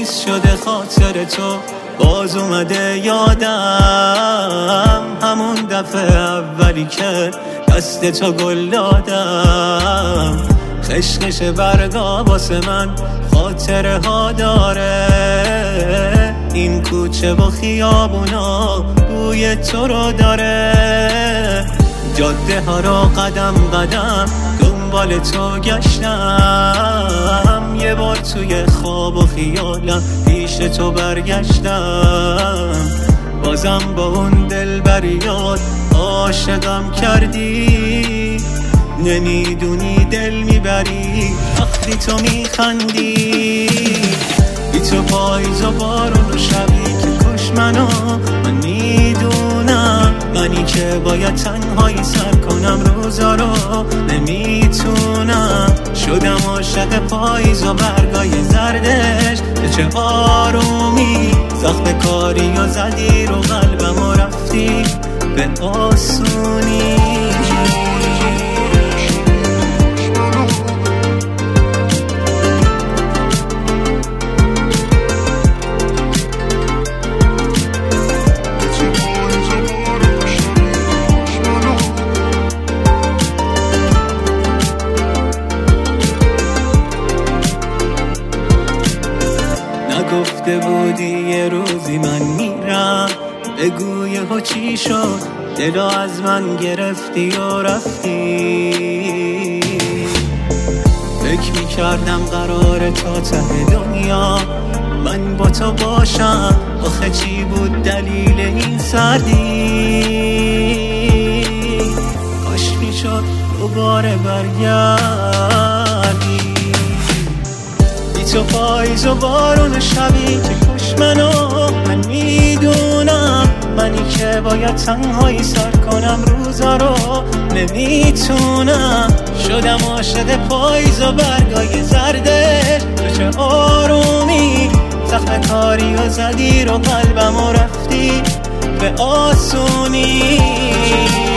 پاییز شده خاطر تو باز اومده یادم، همون دفعه اولی که دست تو گل دادم. خشخش برگا واسه من خاطره ها داره، این کوچه و خیابونا بوی تو رو داره. جاده ها را قدم قدم دنبال تو گشتم، یه بار توی خواب و خیالم پیش تو برگشتم. بازم با اون دلبریات عاشقم کردی، نمیدونی دل میبری وقتی تو میخندی. بی تو پاییز و بارون و شبی که کش منو، من میدونم منی که باید تنهایی سر کنم روزا رو نمیتونم. شدم عاشق پاییز و برگای زردش، به چه آرومی زخم کاری و زدی رو قلبم و رفتی به آسونی. گفته بودی یه روزی من میرم، بگو یهو چی شد دلو از من گرفتی و رفتی. فکر میکردم قراره تا ته دنیا من با تو باشم، آخه چی بود دلیل این سردی؟ کاش میشد دوباره برگردی. تو پاییز و بارون شبی که کش منو، من میدونم منی که باید تنهایی سر کنم روزا رو نمیتونم. شدم عاشق پاییز و برگای زردش، تو چه آرومی زخم کاری و زدی رو قلبم و رفتی به آسونی.